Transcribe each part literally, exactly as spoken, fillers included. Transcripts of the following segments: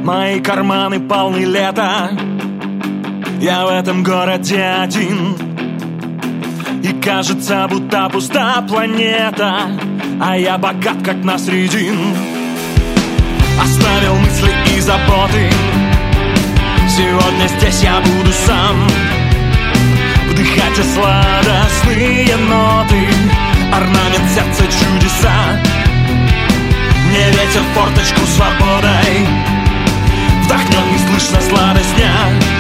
Мои карманы полны лета. Я в этом городе один. И кажется, будто пуста планета, а я богат, как Насреддин. Оставил мысли и заботы. Сегодня здесь я буду сам. Вдыхать сладостные ноты, орнамент сердца чудеса. Мне ветер в форточку свободой вдохнет, не слышно сладость дня.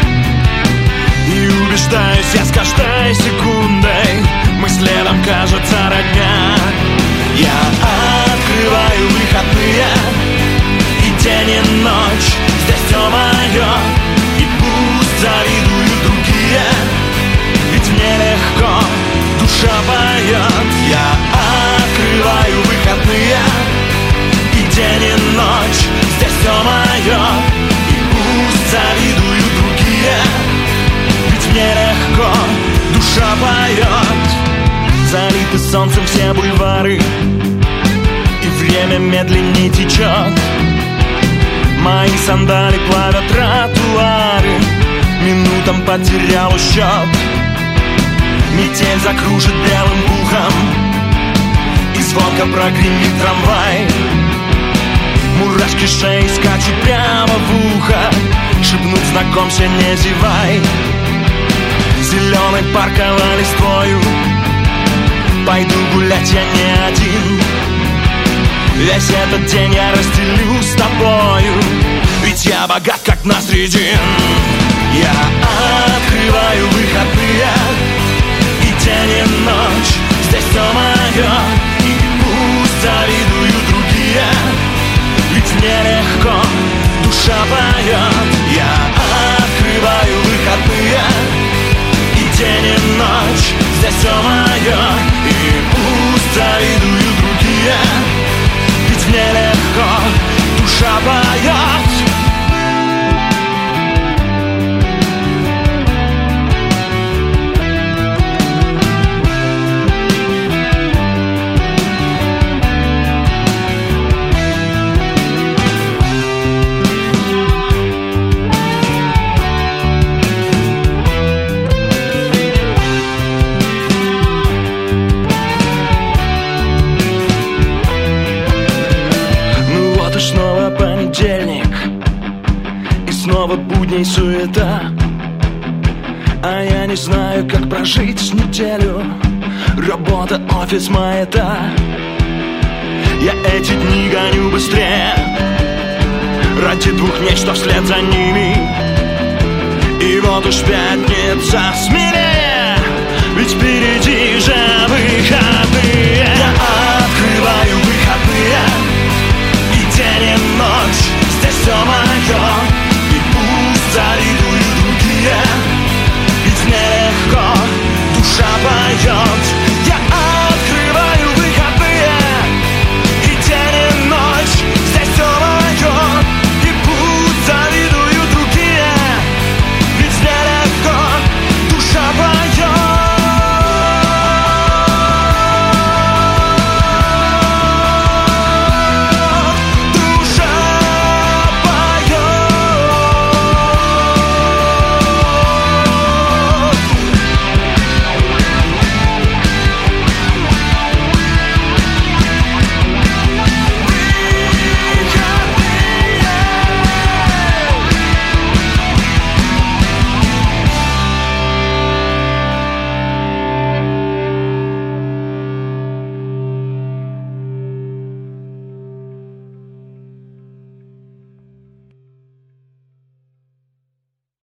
И убеждаюсь я с каждой секундой, мы следом, кажется, родня. Я открываю выходные, и день, и ночь здесь все мое. И пусть завидуют другие, ведь мне легко, душа поет. Я открываю выходные, и день, и ночь здесь все мое. И пусть завидуют другие, ведь мне легко, душа поет. Залиты солнцем все бульвары, и время медленнее течет. Мои сандали плавят тротуары, минутам потерял счет. Метель закружит белым пухом, и звонко прогремит трамвай. Мурашки шеи скачут прямо в ухо, шепнут знакомься, не зевай. Зеленый парковый листвою пойду гулять я не один. Весь этот день я разделю с тобою, ведь я богат, как Насреддин. Я открываю выходные, и день, и ночь здесь все мое. И пусть завидуют другие, ведь мне легко, душа поет. Я открываю выходные, и день, и ночь здесь все мое. И пусть завидуют другие, ведь мне легко, душа поет. Снова понедельник, и снова будней суета. А я не знаю, как прожить неделю. Работа, офис, маята. Я эти дни гоню быстрее ради двух дней, что вслед за ними. И вот уж пятница, смелее, ведь впереди